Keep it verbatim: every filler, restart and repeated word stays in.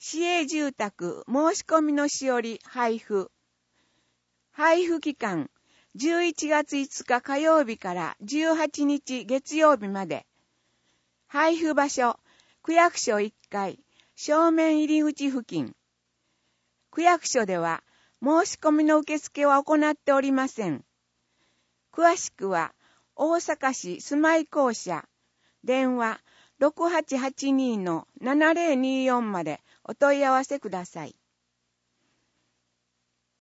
市営住宅申し込みのしおり配布。配布期間、じゅういちがついつか火曜日からじゅうはちにち月曜日まで。配布場所、区役所いっかい、正面入り口付近。区役所では申し込みの受付は行っておりません。詳しくは、大阪市住まい公社、電話 ろくはちはちに のななぜろによん までお問い合わせください。